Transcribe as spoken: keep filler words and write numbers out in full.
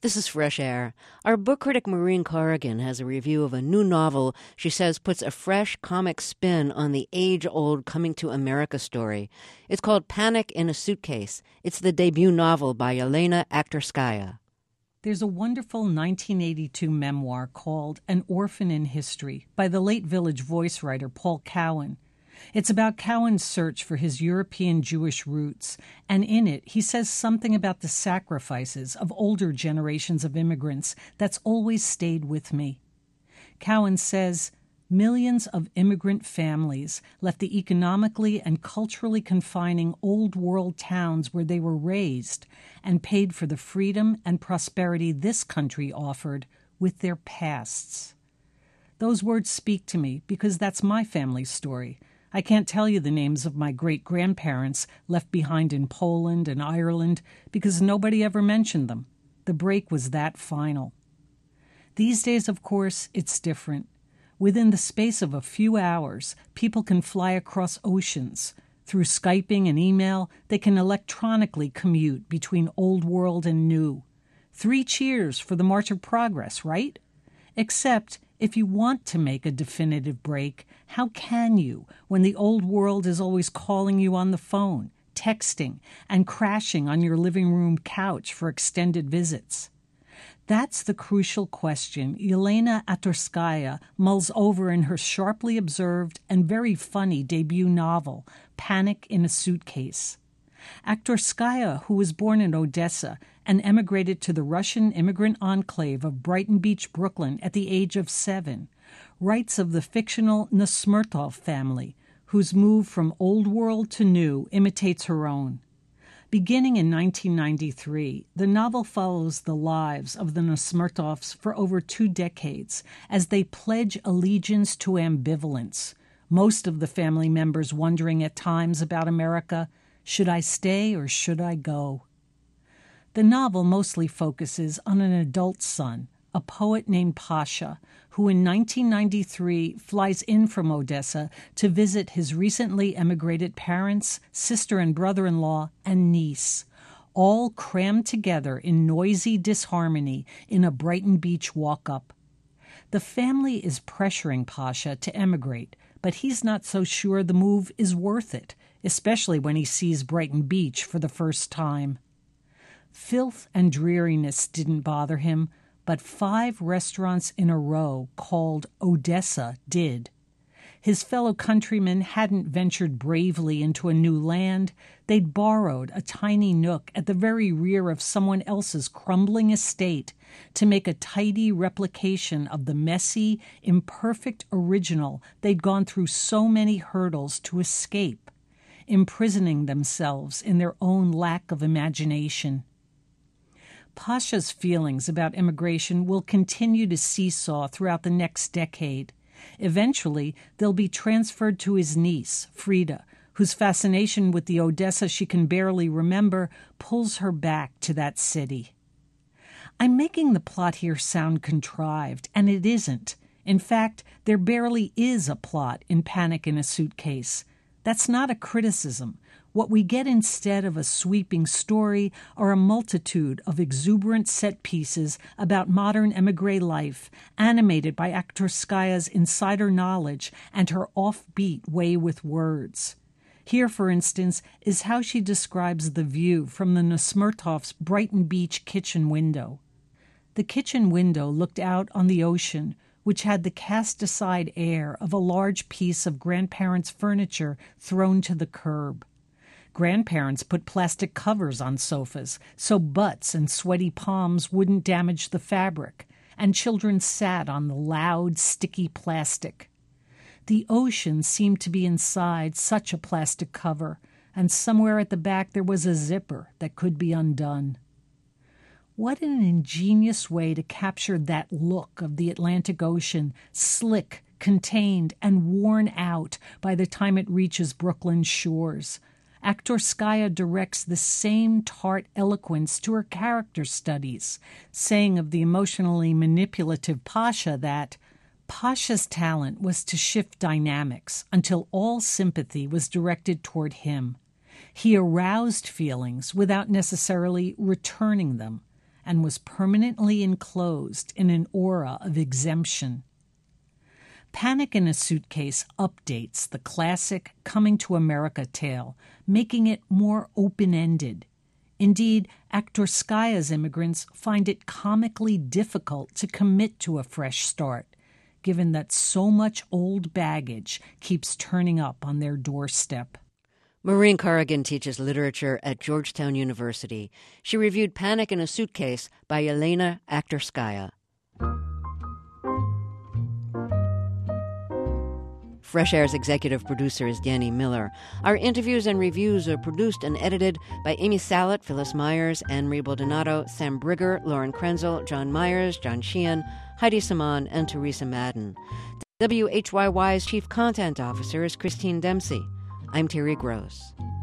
This is Fresh Air. Our book critic Maureen Corrigan has a review of a new novel she says puts a fresh comic spin on the age-old Coming to America story. It's called Panic in a Suitcase. It's the debut novel by Yelena Akhtarskaya. There's a wonderful nineteen eighty-two memoir called An Orphan in History by the late Village Voice writer Paul Cowan. It's about Cowan's search for his European Jewish roots, and in it he says something about the sacrifices of older generations of immigrants that's always stayed with me. Cowan says, millions of immigrant families left the economically and culturally confining old world towns where they were raised and paid for the freedom and prosperity this country offered with their pasts. Those words speak to me because that's my family's story. I can't tell you the names of my great-grandparents left behind in Poland and Ireland because nobody ever mentioned them. The break was that final. These days, of course, it's different. Within the space of a few hours, people can fly across oceans. Through Skyping and email, they can electronically commute between old world and new. Three cheers for the March of Progress, right? Except, if you want to make a definitive break, how can you when the old world is always calling you on the phone, texting, and crashing on your living room couch for extended visits? That's the crucial question Yelena Akhtarskaya mulls over in her sharply observed and very funny debut novel, Panic in a Suitcase. Akhtarskaya, who was born in Odessa and emigrated to the Russian immigrant enclave of Brighton Beach, Brooklyn, at the age of seven, writes of the fictional Nesmertov family, whose move from old world to new imitates her own. Beginning in nineteen ninety-three, the novel follows the lives of the Nesmertovs for over two decades as they pledge allegiance to ambivalence, most of the family members wondering at times about America, should I stay or should I go? The novel mostly focuses on an adult son, a poet named Pasha, who in nineteen ninety-three flies in from Odessa to visit his recently emigrated parents, sister and brother-in-law, and niece, all crammed together in noisy disharmony in a Brighton Beach walk-up. The family is pressuring Pasha to emigrate, but he's not so sure the move is worth it, especially when he sees Brighton Beach for the first time. Filth and dreariness didn't bother him, but five restaurants in a row called Odessa did. His fellow countrymen hadn't ventured bravely into a new land. They'd borrowed a tiny nook at the very rear of someone else's crumbling estate to make a tidy replication of the messy, imperfect original they'd gone through so many hurdles to escape, imprisoning themselves in their own lack of imagination. Pasha's feelings about immigration will continue to seesaw throughout the next decade. Eventually, they'll be transferred to his niece, Frida, whose fascination with the Odessa she can barely remember pulls her back to that city. I'm making the plot here sound contrived, and it isn't. In fact, there barely is a plot in Panic in a Suitcase. That's not a criticism. What we get instead of a sweeping story are a multitude of exuberant set pieces about modern émigré life, animated by Akhtarskaya's insider knowledge and her offbeat way with words. Here, for instance, is how she describes the view from the Nesmertovs' Brighton Beach kitchen window. The kitchen window looked out on the ocean, which had the cast-aside air of a large piece of grandparents' furniture thrown to the curb. Grandparents put plastic covers on sofas so butts and sweaty palms wouldn't damage the fabric, and children sat on the loud, sticky plastic. The ocean seemed to be inside such a plastic cover, and somewhere at the back there was a zipper that could be undone. What an ingenious way to capture that look of the Atlantic Ocean, slick, contained, and worn out by the time it reaches Brooklyn's shores. Akhtarskaya directs the same tart eloquence to her character studies, saying of the emotionally manipulative Pasha that Pasha's talent was to shift dynamics until all sympathy was directed toward him. He aroused feelings without necessarily returning them. and was permanently enclosed in an aura of exemption. Panic in a Suitcase updates the classic Coming to America tale, making it more open-ended. Indeed, Aktorskaya's immigrants find it comically difficult to commit to a fresh start, given that so much old baggage keeps turning up on their doorstep. Maureen Corrigan teaches literature at Georgetown University. She reviewed Panic in a Suitcase by Yelena Aktorskaya. Fresh Air's executive producer is Danny Miller. Our interviews and reviews are produced and edited by Amy Salet, Phyllis Myers, Anne-Marie Baldonado, Sam Brigger, Lauren Krenzel, John Myers, John Sheehan, Heidi Saman, and Teresa Madden. W H Y Y's chief content officer is Christine Dempsey. I'm Terry Gross.